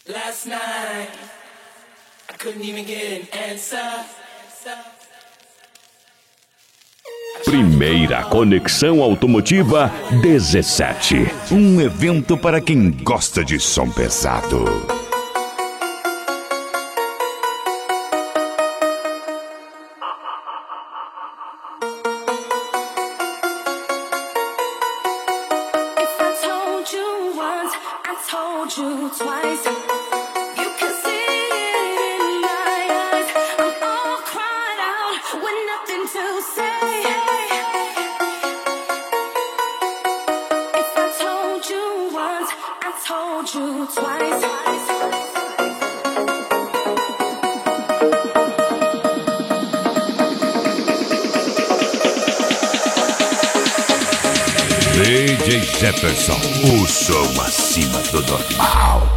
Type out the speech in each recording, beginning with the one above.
Last night, I couldn't even get an answer. Primeira Conexão Automotiva 17. Um evento para quem gosta de som pesado. DJ Jefferson, o som acima do normal.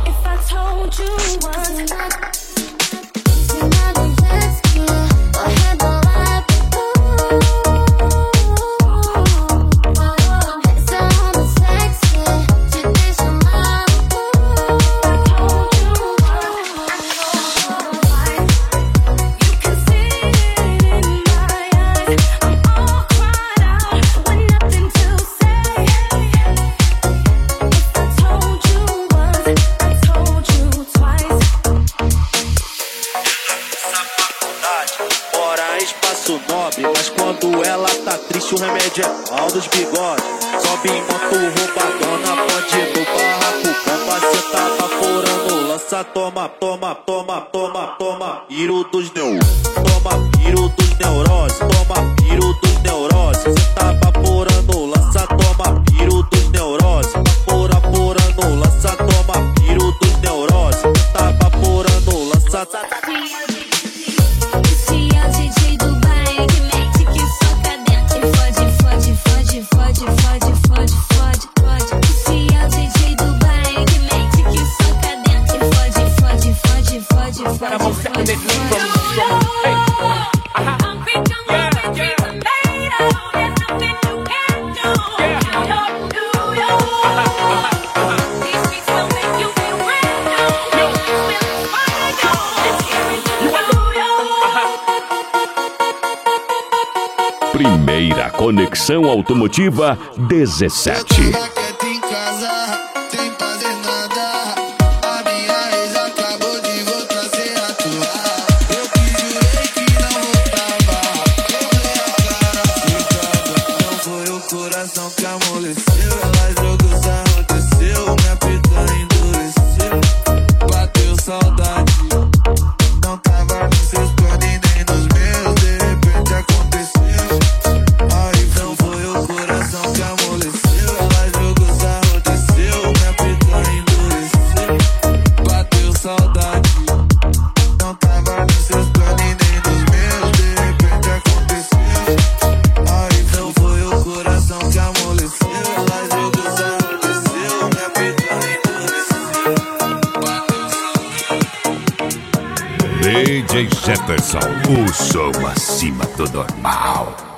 Mas quando ela tá triste o remédio é mal dos bigodes. Sobe em moto roubadona, pode ir no barraco. Bomba cê tá vaporando, lança, toma, toma, toma, toma, toma. Piro dos toma, piro dos neurose. Toma, piro dos neurose. Cê tá vaporando, lança, toma, piro dos neurose. Vaporando, lança, toma, piro dos neurose. Cê tá vaporando, lança. Primeira Conexão Automotiva 17. DJ Jefferson, o som acima do normal.